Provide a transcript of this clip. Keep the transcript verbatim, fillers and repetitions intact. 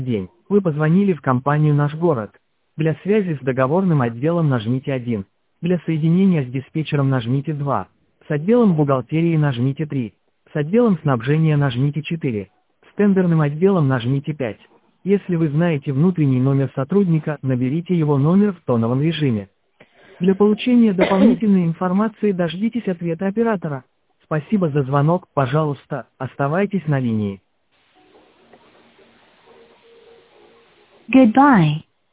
День. Вы позвонили в компанию «Наш город». Для связи с договорным отделом нажмите один. Для соединения с диспетчером нажмите два. С отделом бухгалтерии нажмите три. С отделом снабжения нажмите четыре. С тендерным отделом нажмите пять. Если вы знаете внутренний номер сотрудника, наберите его номер в тоновом режиме. Для получения дополнительной информации дождитесь ответа оператора. Спасибо за звонок, пожалуйста, оставайтесь на линии. Goodbye.